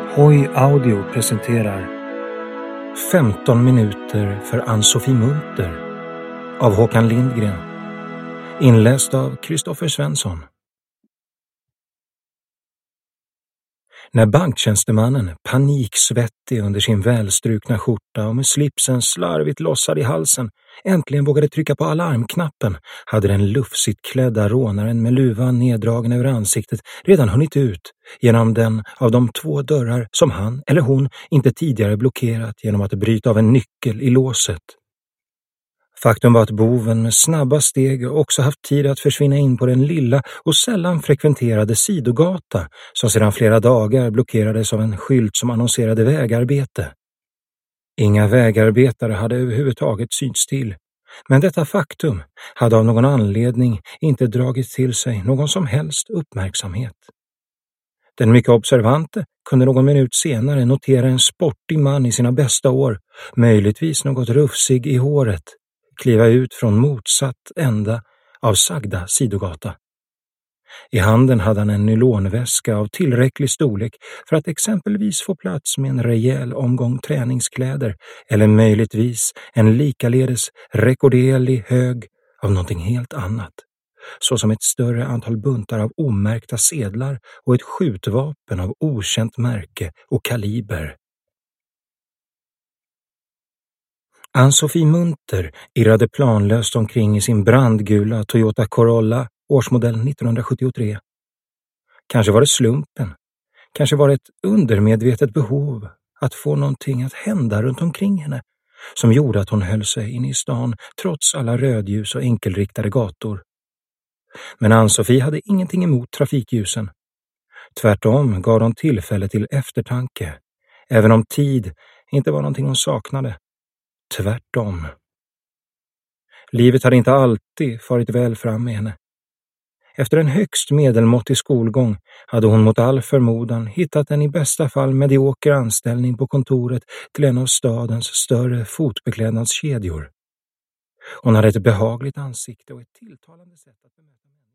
Hoi Audio presenterar 15 minuter för Ann-Sofie Munther av Håkan Lindgren. Inläst av Kristoffer Svensson. När banktjänstemannen, paniksvettig under sin välstrukna skjorta och med slipsen slarvigt lossad i halsen, äntligen vågade trycka på alarmknappen, hade den lufsigt klädda rånaren med luvan neddragen över ansiktet redan hunnit ut genom den av de 2 dörrar som han eller hon inte tidigare blockerat genom att bryta av en nyckel i låset. Faktum var att boven med snabba steg också haft tid att försvinna in på den lilla och sällan frekventerade sidogata som sedan flera dagar blockerades av en skylt som annonserade vägarbete. Inga vägarbetare hade överhuvudtaget synts till, men detta faktum hade av någon anledning inte dragit till sig någon som helst uppmärksamhet. Den mycket observante kunde någon minut senare notera en sportig man i sina bästa år, möjligtvis något rufsig i håret, kliva ut från motsatt ända av sagda sidogata. I handen hade han en nylonväska av tillräcklig storlek för att exempelvis få plats med en rejäl omgång träningskläder eller möjligtvis en likaledes rekorderlig hög av någonting helt annat, såsom ett större antal buntar av omärkta sedlar och ett skjutvapen av okänt märke och kaliber. Ann-Sofie Munther irrade planlöst omkring i sin brandgula Toyota Corolla, årsmodell 1973. Kanske var det slumpen, kanske var det ett undermedvetet behov att få någonting att hända runt omkring henne som gjorde att hon höll sig inne i stan trots alla rödljus och enkelriktade gator. Men Ann-Sofie hade ingenting emot trafikljusen. Tvärtom gav de tillfälle till eftertanke, även om tid inte var någonting hon saknade. Tvärtom. Livet hade inte alltid farit väl fram med henne. Efter en högst medelmåttig skolgång hade hon mot all förmodan hittat en i bästa fall medioker anställning på kontoret till en av stadens större fotbeklädnadskedjor. Hon hade ett behagligt ansikte och ett tilltalande sätt att bemöta människor.